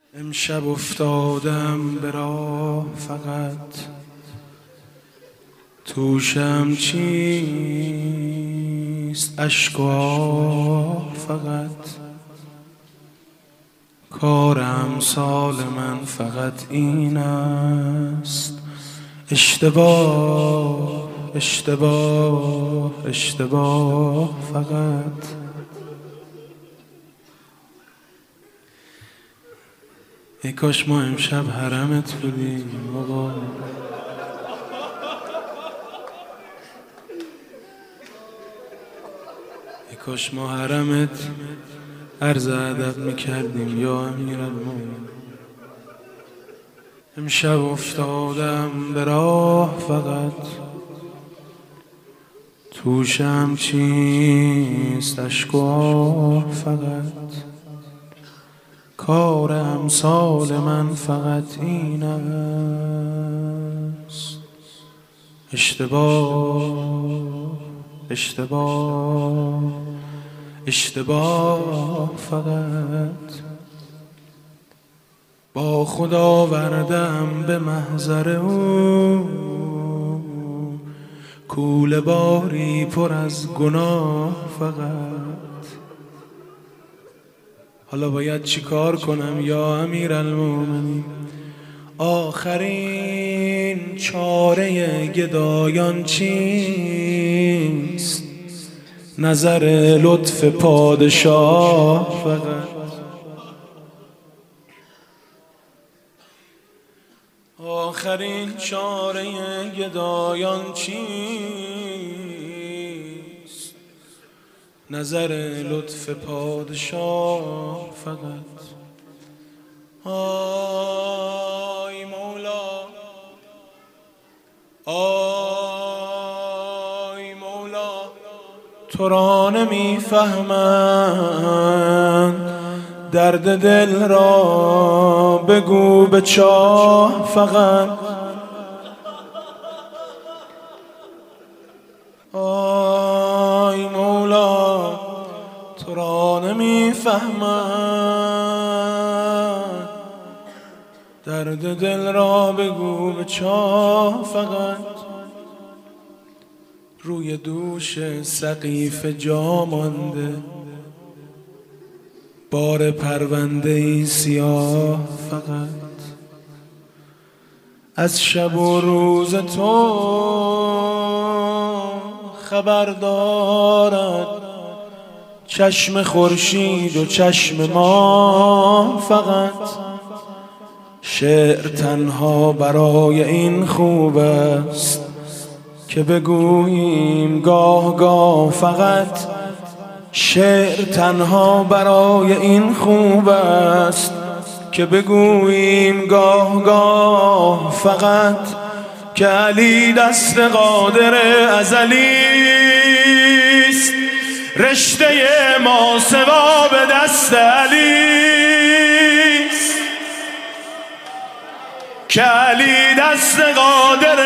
امشب افتادم به راه، فقط توشم چیست اشک و آه. فقط کار امثال من فقط این است. اشتباه اشتباه اشتباه. فقط ای کاش ما امشب حرمت بودیم آقا. ای کاش ما حرمت عرض ادب میکردیم یا امیرالمومنین. امشب افتادم به راه، فقط توشم چیست اشک و آه. فقط کار امثال من فقط این است. اشتباه اشتباه اشتباه. فقط با خدا آوردم به محضر او، کوله باری پر از گناه. فقط حالا باید چی کار کنم یا امیرالمومنین؟ آخرین چاره گدایان چیست؟ نظر لطف پادشاه. فقط آخرین چاره گدایان چیست؟ نظر لطف پادشاه. فقط آی مولا آی مولا، تو را نمیفهمند درد دل را، بگو به چاه. فقط آی مولا، تو را نمیفهمند درد دل را، بگو به چاه. فقط روی دوش سقیف جا مانده بار پرونده ای سیاه. فقط از شب و روز تو خبر دارد چشم خورشید و چشم ما. فقط شعر تنها برای این خوب است که بگوییم گاه گاه. فقط شعر تنها برای این خوب است که بگوییم گاه گاه. فقط که علی دست قادر ازلی است، رشته ماسوا به دست علی است. که علی دست قادر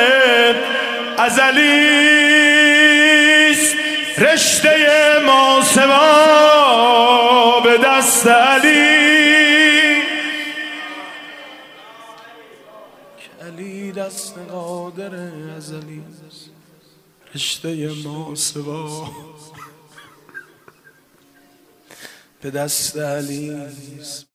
ازلی است، رشته ماسوا به دست علی. که علی دست قادر ازلی است، رشته ماسوا به دست علی است.